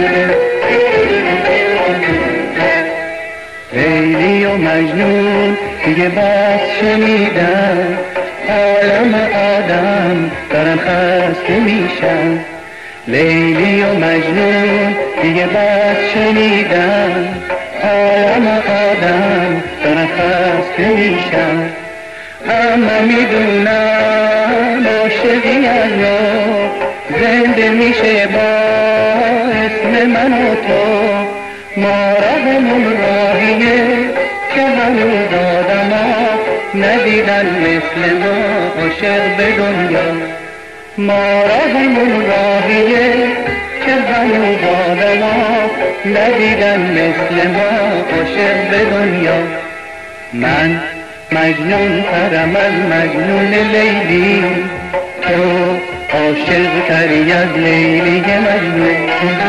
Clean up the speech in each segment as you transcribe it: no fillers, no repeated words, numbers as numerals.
لیلی و مجنون دیگه بس شنیدن، عالم آدم دارن خسته میشن. لیلی و مجنون دیگه بس شنیدن، عالم آدم دارن خسته میشن. اما میدونم عاشقی از نو زنده میشه با اسم من و تو. ما راهمون راهیه که هنوز آدما ندیدن مثل ما عاشق به دنیا. ما راهمون راهیه که هنوز آدما ندیدن مثل ما عاشق به دنیا. من مجنون ترم از مجنون لیلی، تو عاشق تری از لیلی مجنون.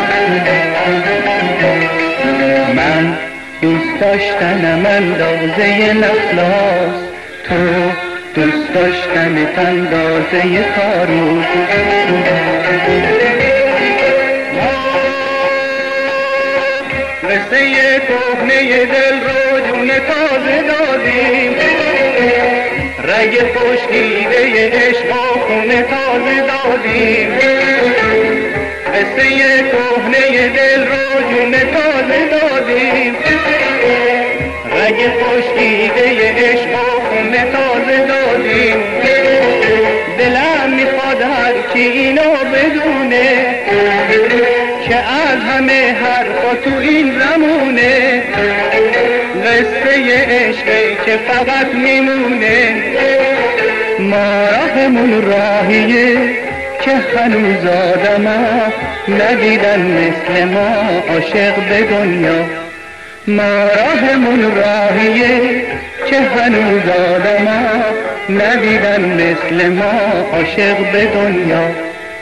من دوست داشتنم اندازه نخلاص، تو دوست داشتنت اندازه تاروت. قصه کهنه دل رو جون تازه دادیم، رگ خشکیده عشق و خون تازه دادیم. قصه کهنه دل رو جون تازه دادیم، رگ خشکیده عشق و خون تازه دادیم. دلم میخواد هرچی اینو بدونه که از همه حرفا تو این زمونه قصه عشقی که فقط میمونه. ما راهمون راهیه که هنوز آدما ندیدن مثل ما عاشق به دنیا. ما راهمون راهیه که هنوز آدما ندیدن مثل ما عاشق به دنیا.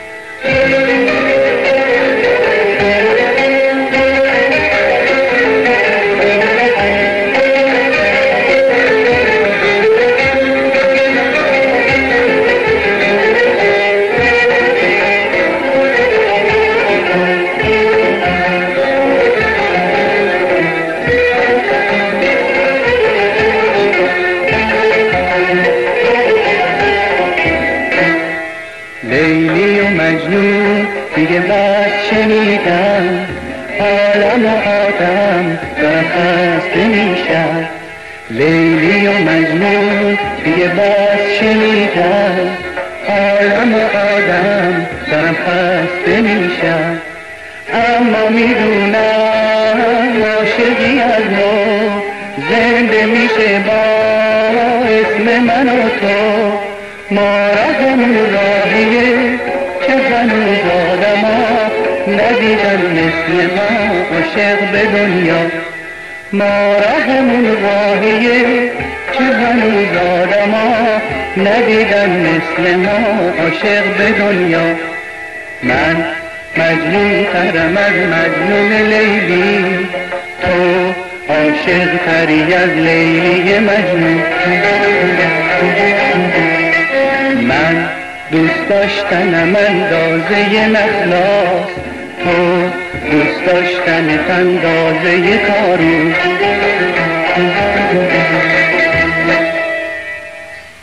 لیلی و مجنون دیگه بس شنیدن، عالم و آدم دارن خسته میشن. لیلی و مجنون دیگه بس شنیدن، عالم و آدم دارن خسته میشن. اما میدونم عاشقی از نو زنده میشه با اسم من و تو. ما راهمون راهیه که هنوز آدما ندیدن مثل ما عاشق به دنیا. ما راهمون راهیه که هنوز آدما ندیدن مثل ما عاشق به دنیا. من مجنون ترم از مجنون لیلی، تو عاشق تری از لیلی مجنون. من دوست داشتنم اندازه نخلاص، تو دوست داشتنت اندازه تاروت.